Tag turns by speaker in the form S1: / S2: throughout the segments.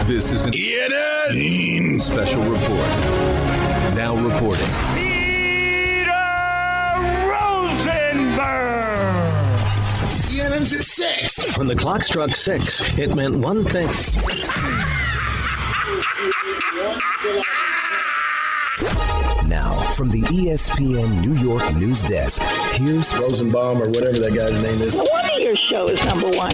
S1: This is an ENN special report. Now reporting.
S2: Peter Rosenberg!
S3: ENN's at 6.
S4: When the clock struck 6, it meant one thing.
S5: Now, from the ESPN New York news desk, here's
S6: Rosenbaum or whatever that guy's name is.
S7: No wonder your show is number one.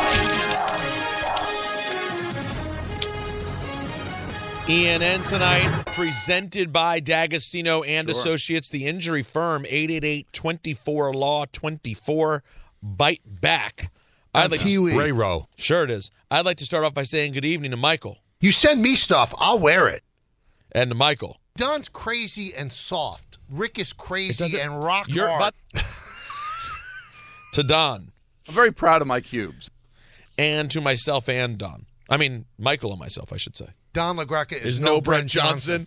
S8: ENN tonight, presented by D'Agostino and Associates, the injury firm, 888-24-LAW-24. Bite back. I'd like
S3: Ray
S8: Rowe. Sure it is. I'd like to start off by saying good evening to Michael.
S3: You send me stuff, I'll wear it.
S8: And to Michael.
S3: Don's crazy and soft. Rick is crazy and rock hard.
S8: To Don.
S9: I'm very proud of my cubes.
S8: And to myself and Don. I mean, Michael and myself, I should say.
S3: Don LaGreca is
S8: no Brent Johnson.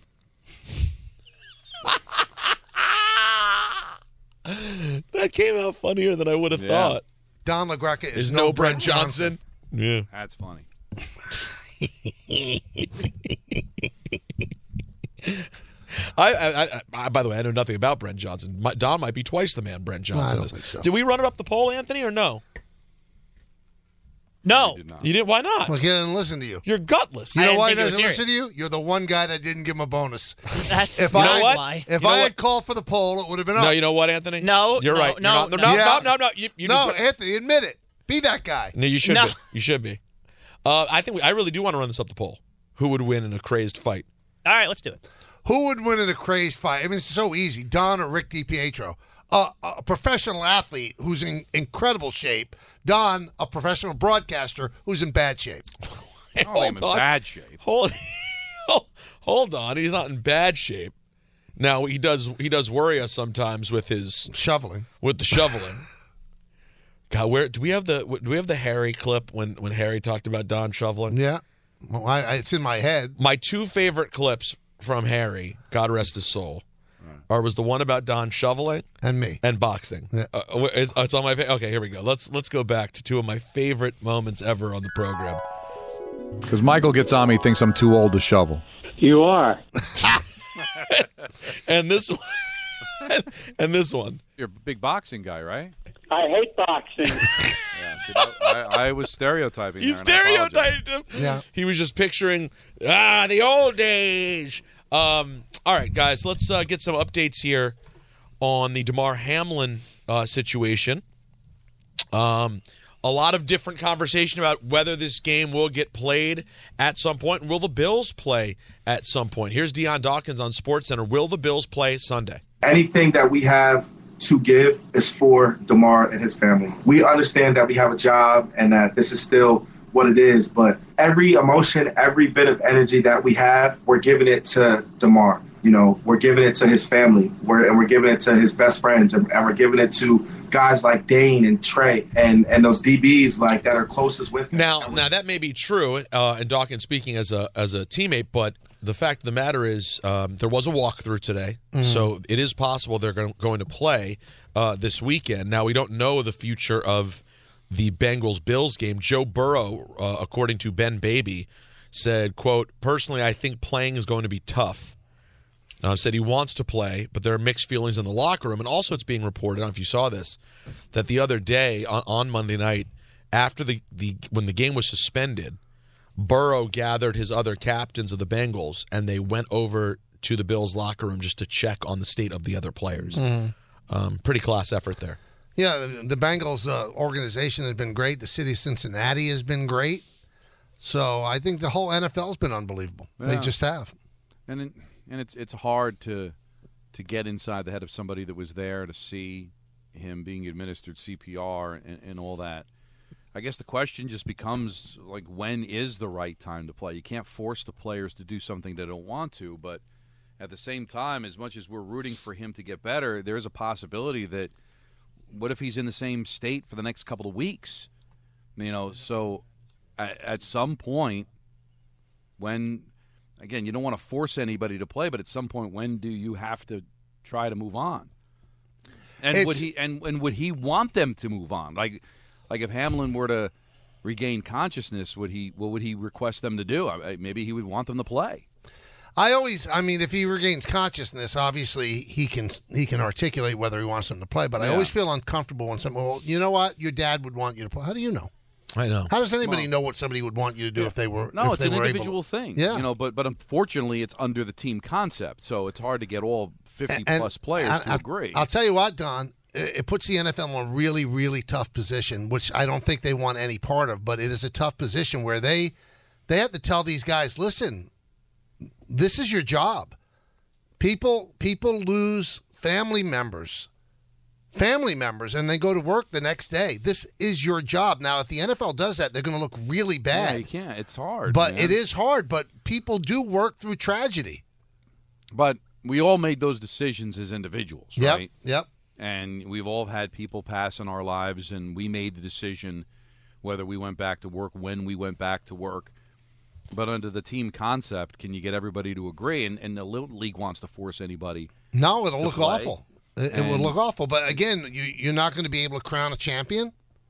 S8: That came out funnier than I would have thought.
S3: Don LaGreca is
S8: no Brent Johnson. Yeah.
S9: That's funny.
S8: I by the way, I know nothing about Brent Johnson. Don might be twice the man Brent Johnson is.
S3: Think so.
S8: Did we run it up the poll, Anthony, or no?
S10: No.
S8: You didn't? Why not?
S3: Well, he didn't listen to you.
S8: You're gutless.
S3: You know why he doesn't listen to you? You're the one guy that didn't give him a bonus.
S10: That's
S3: If I had called for the poll, it would have been up.
S8: No, you know what, Anthony?
S10: No,
S8: you're
S10: no,
S8: right.
S10: no,
S8: You're
S10: no.
S8: not, no. You
S3: No,
S8: just,
S3: Anthony, admit it. Be that guy.
S8: No, you should
S10: No.
S8: be. You should be. I really do want to run this up the poll. Who would win in a crazed fight?
S10: All right, let's do it.
S3: Who would win in a crazed fight? I mean, it's so easy. Don or Rick DiPietro. A professional athlete who's in incredible shape. Don, a professional broadcaster who's in bad shape.
S9: I'm in bad shape.
S8: Hold on. He's not in bad shape. Now he does worry us sometimes with his
S3: shoveling.
S8: With the shoveling. God, where do we have the Harry clip when Harry talked about Don shoveling?
S3: Yeah, well, it's in my head.
S8: My two favorite clips from Harry, God rest his soul, was the one about Don shoveling
S3: and me
S8: and boxing.
S3: Yeah.
S8: It's on my page. Okay, here we go. Let's go back to two of my favorite moments ever on the program.
S9: Because Michael gets on me, thinks I'm too old to shovel.
S11: You are.
S8: And this one. And this one.
S9: You're a big boxing guy, right?
S11: I hate boxing.
S9: I was stereotyping.
S8: You stereotyped him.
S3: Yeah.
S8: He was just picturing the old days. All right, guys, let's get some updates here on the Damar Hamlin situation. A lot of different conversation about whether this game will get played at some point, and will the Bills play at some point. Here's Deion Dawkins on SportsCenter. Will the Bills play Sunday?
S12: Anything that we have to give is for Damar and his family. We understand that we have a job and that this is still what it is, but every emotion, every bit of energy that we have, we're giving it to Damar. You know, we're giving it to his family, we're giving it to his best friends, and we're giving it to guys like Dane and Trey and those DBs like that are closest with him.
S8: Now that may be true, and Dawkins speaking as a teammate, but the fact of the matter is there was a walkthrough today, so it is possible they're going to play this weekend. Now, we don't know the future of the Bengals-Bills game. Joe Burrow, according to Ben Baby, said, quote, "Personally, I think playing is going to be tough." Said he wants to play, but there are mixed feelings in the locker room. And also it's being reported, I don't know if you saw this, that the other day on Monday night, after when the game was suspended, Burrow gathered his other captains of the Bengals, and they went over to the Bills locker room just to check on the state of the other players. Pretty class effort there.
S3: Yeah, the Bengals organization has been great. The city of Cincinnati has been great. So I think the whole NFL's been unbelievable. Yeah. They just have.
S9: And it's hard to get inside the head of somebody that was there to see him being administered CPR and all that. I guess the question just becomes, like, when is the right time to play? You can't force the players to do something they don't want to, but at the same time, as much as we're rooting for him to get better, there is a possibility that what if he's in the same state for the next couple of weeks? You know, so at some point, when, again, you don't want to force anybody to play, but at some point, when do you have to try to move on? And would he want them to move on? Like if Hamlin were to regain consciousness, what would he request them to do? Maybe he would want them to play.
S3: If he regains consciousness, obviously he can articulate whether he wants them to play. But I always feel uncomfortable when someone, well, you know what, your dad would want you to play. How do you know?
S8: I know.
S3: How does anybody know what somebody would want you to do if they were?
S9: No,
S3: if
S9: it's
S3: they
S9: an
S3: were
S9: individual
S3: able to?
S9: thing.
S3: Yeah.
S9: But unfortunately, it's under the team concept, so it's hard to get all 50-plus players to agree.
S3: I'll tell you what, Don, it puts the NFL in a really, really tough position, which I don't think they want any part of. But it is a tough position where they have to tell these guys, listen, this is your job. People lose family members, and they go to work the next day. This is your job. Now, if the NFL does that, they're going to look really bad.
S9: Yeah, you can't. It's hard.
S3: But
S9: man.
S3: it is hard. But people do work through tragedy.
S9: But we all made those decisions as individuals, right?
S3: Yep.
S9: And we've all had people pass in our lives, and we made the decision whether we went back to work, when we went back to work. But under the team concept, can you get everybody to agree? And the league wants to force anybody.
S3: No, it'll look
S9: play.
S3: awful. It will look awful. But again, you're not going to be able to crown a champion.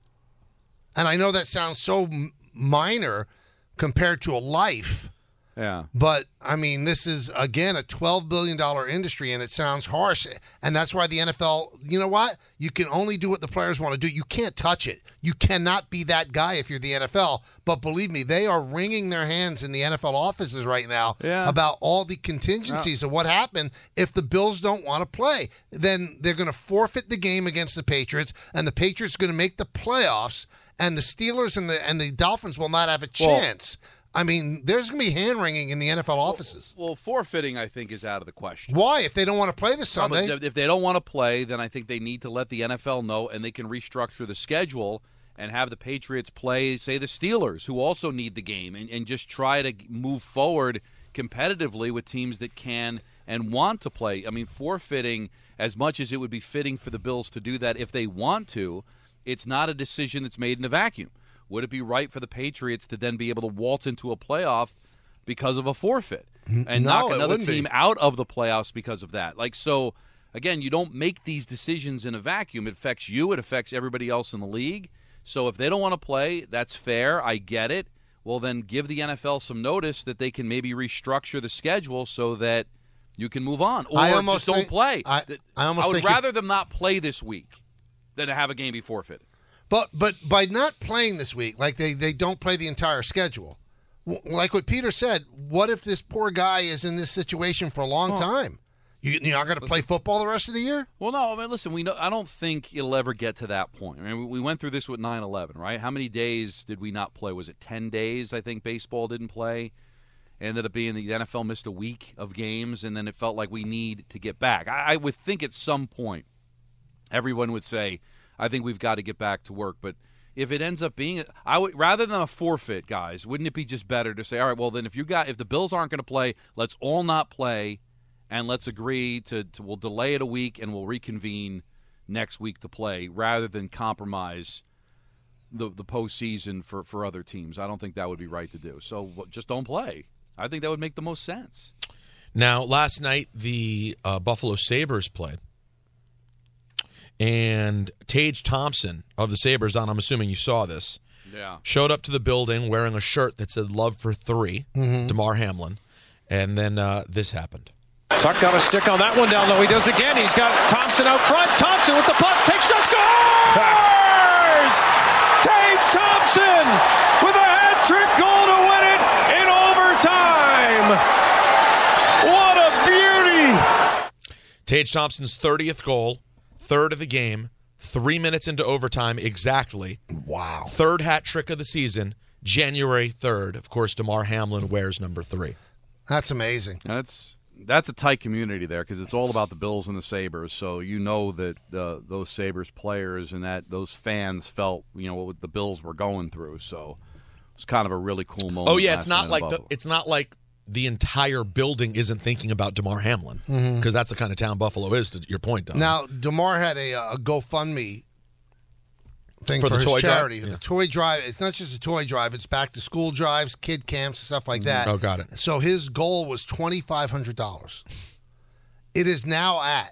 S3: And I know that sounds so minor compared to a life.
S9: Yeah.
S3: But, this is, again, a $12 billion industry, and it sounds harsh. And that's why the NFL, you know what? You can only do what the players want to do. You can't touch it. You cannot be that guy if you're the NFL. But believe me, they are wringing their hands in the NFL offices right now about all the contingencies of what happened if the Bills don't want to play. Then they're going to forfeit the game against the Patriots, and the Patriots are going to make the playoffs, and the Steelers and the Dolphins will not have a chance. There's going to be hand-wringing in the NFL offices.
S9: Well, forfeiting, I think, is out of the question.
S3: Why? If they don't want to play this Sunday?
S9: If they don't want to play, then I think they need to let the NFL know, and they can restructure the schedule and have the Patriots play, say, the Steelers, who also need the game, and just try to move forward competitively with teams that can and want to play. Forfeiting, as much as it would be fitting for the Bills to do that if they want to, it's not a decision that's made in a vacuum. Would it be right for the Patriots to then be able to waltz into a playoff because of a forfeit and knock another team out of the playoffs because of that? So, again, you don't make these decisions in a vacuum. It affects you. It affects everybody else in the league. So if they don't want to play, that's fair. I get it. Well, then give the NFL some notice that they can maybe restructure the schedule so that you can move on. Or just don't play. I would rather them not play this week than to have a game be forfeited.
S3: But by not playing this week, like they don't play the entire schedule, like what Peter said, what if this poor guy is in this situation for a long time? You're not going to play football the rest of the year?
S9: Well, no. Listen, I don't think it'll ever get to that point. We went through this with 9/11, right? How many days did we not play? Was it 10 days, I think, baseball didn't play? Ended up being the NFL missed a week of games, and then it felt like we need to get back. I would think at some point everyone would say, I think we've got to get back to work. But if it ends up being, rather than a forfeit, guys, wouldn't it be just better to say, all right, well then if the Bills aren't going to play, let's all not play, and let's agree we'll delay it a week and we'll reconvene next week to play, rather than compromise the postseason for other teams. I don't think that would be right to do. So just don't play. I think that would make the most sense.
S8: Now, last night the Buffalo Sabres played. And Tage Thompson of the Sabres, Don, I'm assuming you saw this, showed up to the building wearing a shirt that said "Love for 3," Damar Hamlin, and then this happened.
S10: Tuck got a stick on that one down low. He does again. He's got Thompson out front. Thompson with the puck, takes shots, scores! Tage Thompson with a hat-trick goal to win it in overtime. What a beauty!
S8: Tage Thompson's 30th goal. Third of the game, 3 minutes into overtime exactly.
S3: Wow.
S8: Third hat trick of the season, January 3rd. Of course, Damar Hamlin wears number 3.
S3: That's amazing.
S9: That's a tight community there because it's all about the Bills and the Sabres. So you know that those Sabres players and those fans felt what the Bills were going through. So it's kind of a really cool moment.
S8: Oh yeah, it's not like the entire building isn't thinking about Damar Hamlin because that's the kind of town Buffalo is, to your point, Don.
S3: Now, Damar had a GoFundMe thing for
S8: the
S3: his
S8: toy
S3: charity.
S8: drive?
S3: The toy drive. It's not just a toy drive. It's back to school drives, kid camps, stuff like that.
S8: Oh, got it.
S3: So his goal was $2,500. It is now at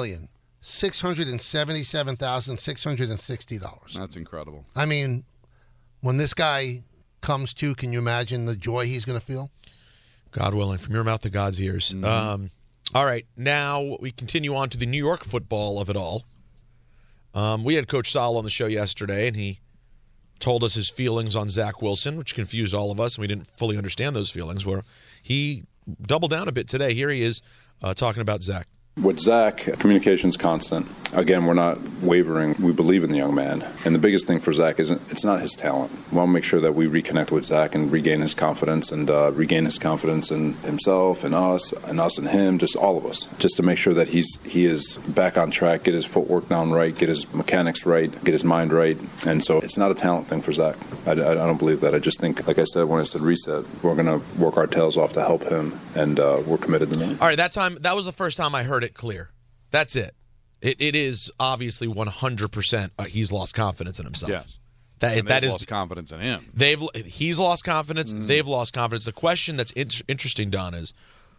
S3: $6,677,660.
S9: That's incredible.
S3: when this guy comes to, can you imagine the joy he's going to feel?
S8: God willing, from your mouth to God's ears.
S3: Mm-hmm.
S8: All right, now we continue on to the New York football of it all. We had Coach Sala on the show yesterday, and he told us his feelings on Zach Wilson, which confused all of us, and we didn't fully understand those feelings. Where he doubled down a bit today. Here he is talking about Zach.
S13: With Zach, communication's constant. Again, we're not wavering. We believe in the young man. And the biggest thing for Zach isn't, it's not his talent. We want to make sure that we reconnect with Zach and regain his confidence and regain his confidence in himself and us and him, just all of us, just to make sure that he is back on track, get his footwork down right, get his mechanics right, get his mind right. And so it's not a talent thing for Zach. I don't believe that. I just think, like I said, when I said reset, we're going to work our tails off to help him, and we're committed to that.
S8: All right, that was the first time I heard it clear. That's it. It is obviously 100% he's lost confidence in himself.
S9: Yes.
S8: That is
S9: lost confidence in him.
S8: He's lost confidence. Mm-hmm. They've lost confidence. The question that's interesting, Don, is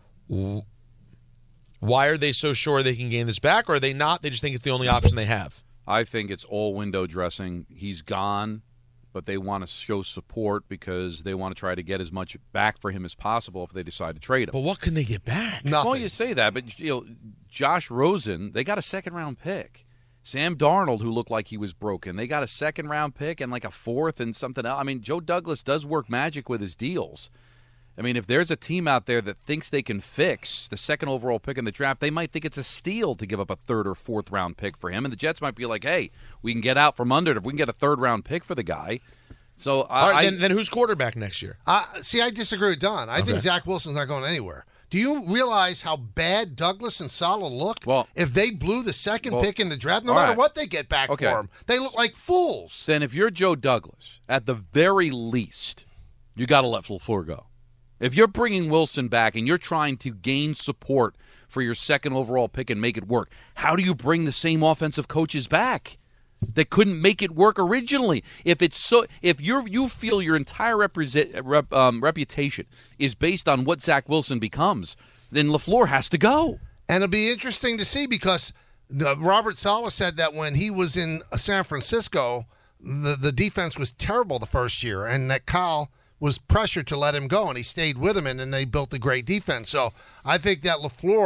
S8: why are they so sure they can gain this back, or are they not? They just think it's the only option they have.
S9: I think it's all window dressing. He's gone, but they want to show support because they want to try to get as much back for him as possible if they decide to trade him.
S8: But what can they get back?
S3: Nothing.
S9: Well, you say that, but Josh Rosen, they got a second-round pick. Sam Darnold, who looked like he was broken, they got a second-round pick and like a fourth and something else. I mean, Joe Douglas does work magic with his deals. I mean, if there's a team out there that thinks they can fix the second overall pick in the draft, they might think it's a steal to give up a third or fourth round pick for him. And the Jets might be like, hey, we can get out from under it if we can get a third-round pick for the guy. So
S8: then who's quarterback next year?
S3: See, I disagree with Don. I think Zach Wilson's not going anywhere. Do you realize how bad Douglas and Sala look?
S9: Well,
S3: if they blew the second pick in the draft, no matter what they get back for them, they look like fools.
S9: Then if you're Joe Douglas, at the very least, you got to let LaFleur go. If you're bringing Wilson back and you're trying to gain support for your second overall pick and make it work, how do you bring the same offensive coaches back that couldn't make it work originally? If you feel your entire reputation is based on what Zach Wilson becomes, then LaFleur has to go.
S3: And it'll be interesting to see because Robert Saleh said that when he was in San Francisco, the defense was terrible the first year, and that Kyle was pressured to let him go, and he stayed with him, and then they built a great defense. So I think that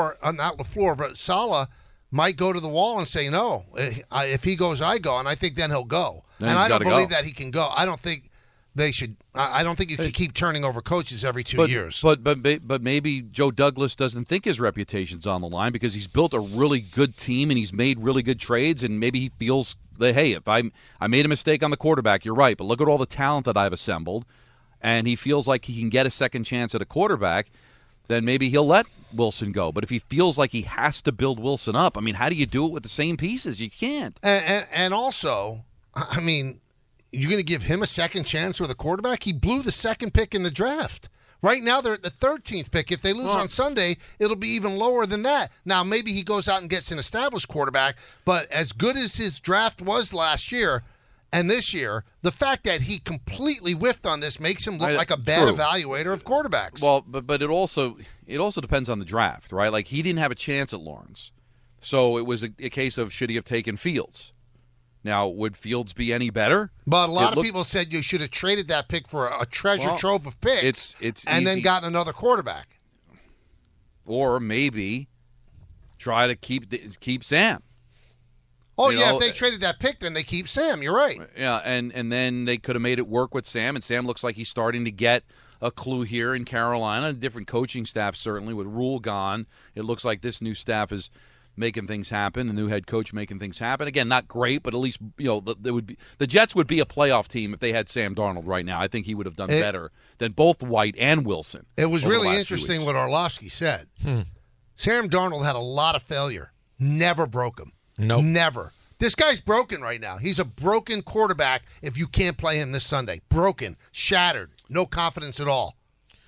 S3: but Saleh might go to the wall and say, no, if he goes, I go, and I think then he'll go.
S9: Then
S3: and I don't believe that he can go. I don't think they should. I don't think you can keep turning over coaches every 2 years.
S9: But maybe Joe Douglas doesn't think his reputation's on the line because he's built a really good team and he's made really good trades, and maybe he feels that, hey, if I made a mistake on the quarterback, you're right, but look at all the talent that I've assembled, and he feels like he can get a second chance at a quarterback, then maybe he'll let Wilson go. But if he feels like he has to build Wilson up, I mean, how do you do it with the same pieces? You can't.
S3: And also, I mean, you're going to give him a second chance with a quarterback? He blew the second pick in the draft. Right now, they're at the 13th pick. If they lose on Sunday, it'll be even lower than that. Now, maybe he goes out and gets an established quarterback, but as good as his draft was last year and this year, the fact that he completely whiffed on this makes him look like a bad evaluator of quarterbacks.
S9: Well, but it also depends on the draft, right? Like, he didn't have a chance at Lawrence. So it was a case of should he have taken Fields? Now, would Fields be any better?
S3: But a lot of people said you should have traded that pick for a treasure trove of picks and then gotten another quarterback.
S9: Or maybe try to keep Sam.
S3: Oh, if they traded that pick, then they keep Sam. You're right.
S9: Yeah, and then they could have made it work with Sam, and Sam looks like he's starting to get a clue here in Carolina. A different coaching staff, certainly, with Rule gone. It looks like this new staff is making things happen, the new head coach making things happen. Again, not great, but at least the Jets would be a playoff team if they had Sam Darnold right now. I think he would have done better than both White and Wilson.
S3: It was really interesting what Orlovsky said. Sam Darnold had a lot of failure. Never broke him.
S8: Nope.
S3: Never. This guy's broken right now. He's a broken quarterback if you can't play him this Sunday. Broken. Shattered. No confidence at all.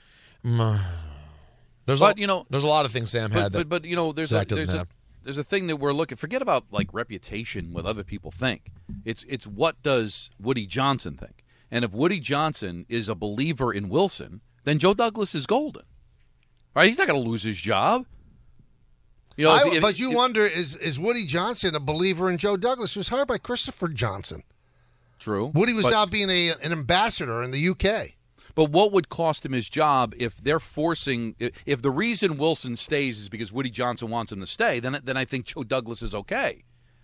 S8: There's a lot of things Sam had that Zach doesn't have.
S9: There's a thing that we're looking. Forget about like reputation, what other people think. It's what does Woody Johnson think? And if Woody Johnson is a believer in Wilson, then Joe Douglas is golden. Right? He's not going to lose his job.
S3: But you wonder, is Woody Johnson a believer in Joe Douglas, who's hired by Christopher Johnson?
S9: True.
S3: Woody was out being an ambassador in the UK.
S9: But what would cost him his job if they're forcing – if the reason Wilson stays is because Woody Johnson wants him to stay, then I think Joe Douglas is okay.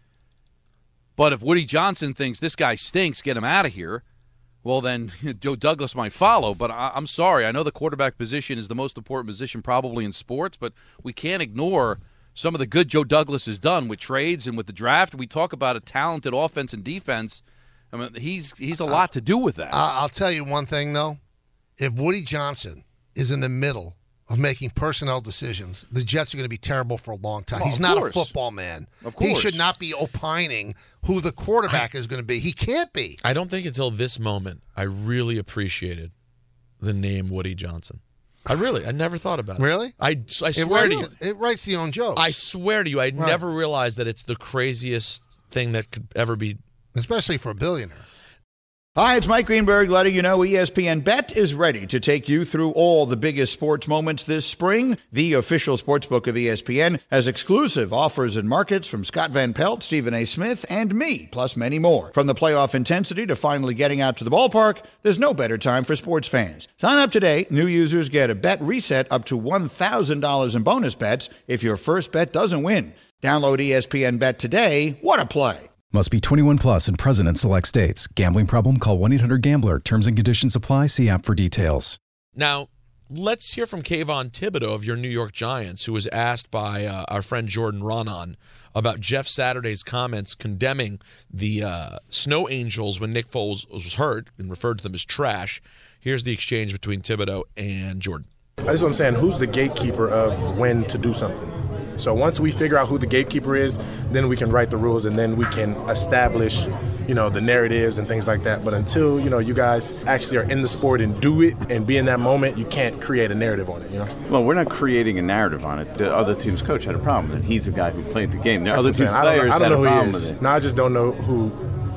S9: But if Woody Johnson thinks this guy stinks, get him out of here, well, then Joe Douglas might follow. But I'm sorry. I know the quarterback position is the most important position probably in sports, but we can't ignore some of the good Joe Douglas has done with trades and with the draft. We talk about a talented offense and defense. I mean, he's a lot to do with that.
S3: I'll tell you one thing, though. If Woody Johnson is in the middle of making personnel decisions, the Jets are going to be terrible for a long time.
S9: Well,
S3: he's not a football man.
S9: Of course.
S3: He should not be opining who the quarterback is going to be. He can't be.
S8: I don't think until this moment I really appreciated the name Woody Johnson. I never thought about it.
S3: Really?
S8: I swear to you.
S3: It writes the own jokes.
S8: I swear to you, I never realized that it's the craziest thing that could ever be.
S3: Especially for a billionaire.
S14: Hi, it's Mike Greenberg letting you know ESPN Bet is ready to take you through all the biggest sports moments this spring. The official sportsbook of ESPN has exclusive offers and markets from Scott Van Pelt, Stephen A. Smith, and me, plus many more. From the playoff intensity to finally getting out to the ballpark, there's no better time for sports fans. Sign up today. New users get a bet reset up to $1,000 in bonus bets if your first bet doesn't win. Download ESPN Bet today. What a play.
S15: Must be 21 plus and present in select states. Gambling problem? Call 1-800-GAMBLER. Terms and conditions apply. See app for details.
S8: Now, let's hear from Kayvon Thibodeau of your New York Giants, who was asked by our friend Jordan Ronan about Jeff Saturday's comments condemning the Snow Angels when Nick Foles was hurt and referred to them as trash. Here's the exchange between Thibodeau and Jordan.
S16: That's what I'm saying. Who's the gatekeeper of when to do something? So once we figure out who the gatekeeper is, then we can write the rules and then we can establish, the narratives and things like that. But until, you guys actually are in the sport and do it and be in that moment, you can't create a narrative on it,
S17: Well, we're not creating a narrative on it. The other team's coach had a problem with it. He's the guy who played the game. The other team's players had a problem with it.
S16: No, I just don't know who,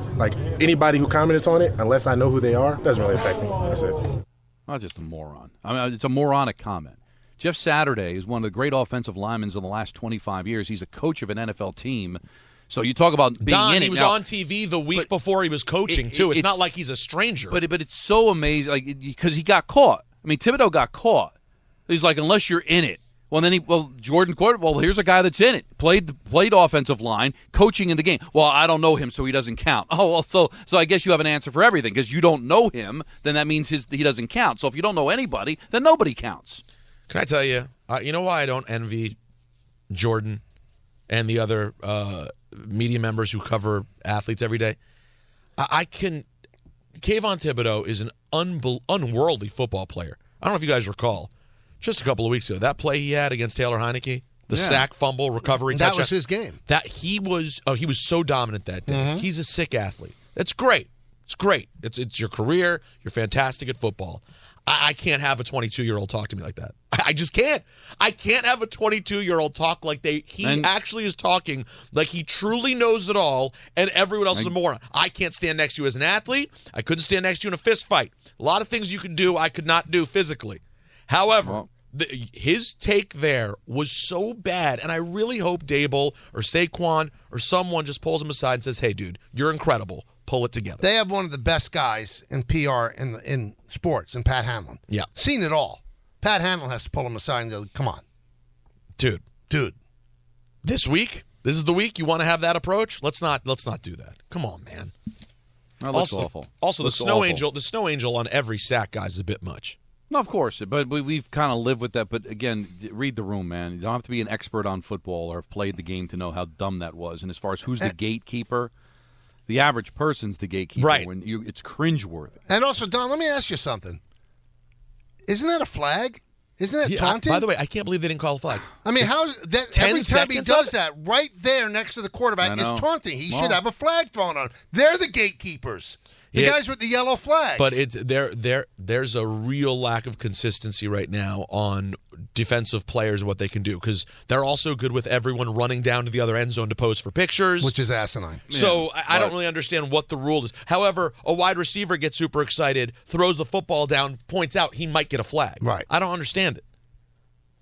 S16: anybody who comments on it, unless I know who they are, doesn't really affect me. That's it.
S9: I'm just a moron. I mean, it's a moronic comment. Jeff Saturday is one of the great offensive linemen in the last 25 years. He's a coach of an NFL team. So you talk about being in it.
S8: He was on TV the week before he was coaching, too. It's not like he's a stranger.
S9: But it's so amazing because he got caught. I mean, Thibodeau got caught. He's like, unless you're in it. Jordan Court, here's a guy that's in it. Played offensive line, coaching in the game. Well, I don't know him, so he doesn't count. Oh, well, so I guess you have an answer for everything because you don't know him, then that means he doesn't count. So if you don't know anybody, then nobody counts.
S8: Can I tell you, you know why I don't envy Jordan and the other media members who cover athletes every day? Kayvon Thibodeau is an unworldly football player. I don't know if you guys recall, just a couple of weeks ago, that play he had against Taylor Heineke, the sack, fumble, recovery touchdown.
S3: That was his game.
S8: He was so dominant that day. Mm-hmm. He's a sick athlete. That's great. It's great. It's your career. You're fantastic at football. I can't have a 22-year-old talk to me like that. I just can't. I can't have a 22-year-old talk like he actually is talking like he truly knows it all and everyone else is a moron. I can't stand next to you as an athlete. I couldn't stand next to you in a fist fight. A lot of things you can do I could not do physically. However, his take there was so bad, and I really hope Dable or Saquon or someone just pulls him aside and says, hey, dude, you're incredible. Pull it together.
S3: They have one of the best guys in PR in sports, in Pat Hanlon.
S8: Yeah.
S3: Seen it all. Pat Hanlon has to pull him aside and go, come on.
S8: Dude.
S3: This
S8: is the week you want to have that approach? Let's not do that. Come on, man.
S9: That looks awful.
S8: Also, the Snow Angel on every sack, guys, is a bit much.
S9: No, of course, but we've kind of lived with that. But again, read the room, man. You don't have to be an expert on football or have played the game to know how dumb that was. And as far as who's the gatekeeper, the average person's the gatekeeper.
S8: Right.
S9: It's cringeworthy.
S3: And also, Don, let me ask you something. Isn't that a flag? Isn't that taunting?
S8: By the way, I can't believe they didn't call a flag.
S3: I mean, how that every time he does that, right there next to the quarterback is taunting. He should have a flag thrown on him. They're the gatekeepers. The guys with the yellow flags.
S8: But there's a real lack of consistency right now on defensive players and what they can do because they're also good with everyone running down to the other end zone to pose for pictures.
S3: Which is asinine.
S8: So I don't really understand what the rule is. However, a wide receiver gets super excited, throws the football down, points out he might get a flag.
S3: Right.
S8: I don't understand it.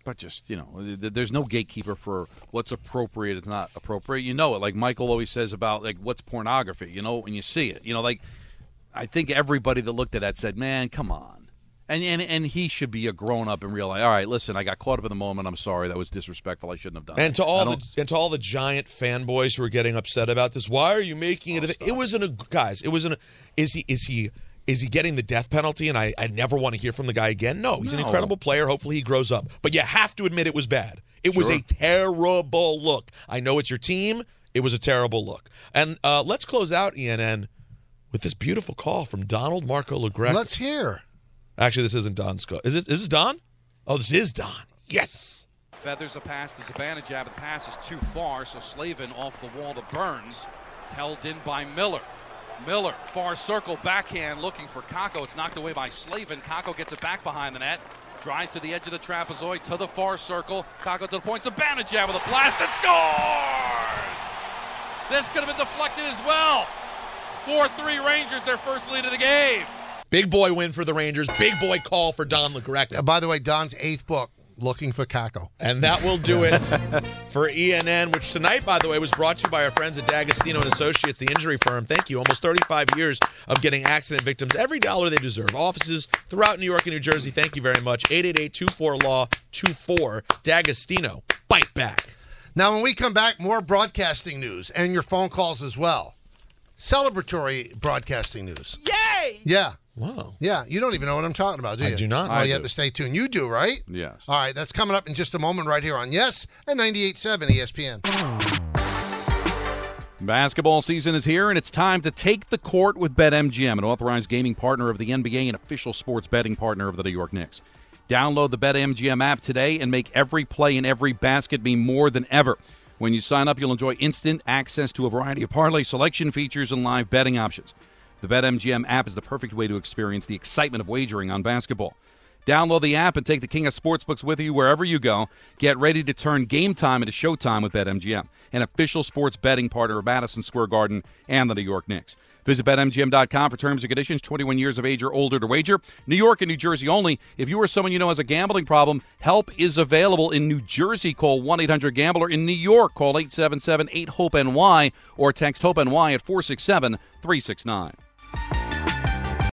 S9: but just, there's no gatekeeper for what's appropriate, it's not appropriate. You know it, like Michael always says about, like, what's pornography, when you see it. Like, I think everybody that looked at that said, man, come on. And he should be a grown-up and realize, all right, listen, I got caught up in the moment. I'm sorry. That was disrespectful. I shouldn't have done it.
S8: And to all the giant fanboys who are getting upset about this, why are you making it? It wasn't a guys. It wasn't. Is he getting the death penalty? And I never want to hear from the guy again. No, he's an incredible player. Hopefully he grows up. But you have to admit it was bad. It was a terrible look. I know it's your team. It was a terrible look. And let's close out ENN with this beautiful call from Donald Marco LaGreca.
S3: Let's hear.
S8: Actually, this isn't Don's call. Is this Don? Oh, this is Don. Yes.
S10: Feathers a pass to Savannah jab. The pass is too far, so Slavin off the wall to Burns. Held in by Miller. Miller, far circle, backhand, looking for Kakko. It's knocked away by Slavin. Kakko gets it back behind the net. Drives to the edge of the trapezoid, to the far circle. Kakko to the point. Savannah jab with a blast and scores! This could have been deflected as well. 4-3 Rangers, their first lead of the game.
S8: Big boy win for the Rangers. Big boy call for Don LaGreca.
S3: By the way, Don's 8th book, Looking for Kakko.
S8: And that will do it for ENN, which tonight, by the way, was brought to you by our friends at D'Agostino & Associates, the injury firm. Thank you. Almost 35 years of getting accident victims every dollar they deserve. Offices throughout New York and New Jersey. Thank you very much. 888-24-LAW-24. D'Agostino. Bite back.
S3: Now, when we come back, more broadcasting news and your phone calls as well. Celebratory broadcasting news.
S10: Yay!
S3: Yeah.
S8: Wow.
S3: Yeah, you don't even know what I'm talking about, do you?
S8: I do not.
S3: Well, you have to stay tuned. You do, right?
S9: Yes.
S3: All right, that's coming up in just a moment right here on Yes and 98.7 ESPN.
S9: Basketball season is here, and it's time to take the court with BetMGM, an authorized gaming partner of the NBA and official sports betting partner of the New York Knicks. Download the BetMGM app today and make every play and every basket mean more than ever. When you sign up, you'll enjoy instant access to a variety of parlay selection features and live betting options. The BetMGM app is the perfect way to experience the excitement of wagering on basketball. Download the app and take the king of sportsbooks with you wherever you go. Get ready to turn game time into showtime with BetMGM, an official sports betting partner of Madison Square Garden and the New York Knicks. Visit BetMGM.com for terms and conditions. 21 years of age or older to wager. New York and New Jersey only. If you or someone you know has a gambling problem, help is available in New Jersey. Call 1-800-GAMBLER. In New York, call 877-8-HOPE-NY or text HOPE-NY at 467-369.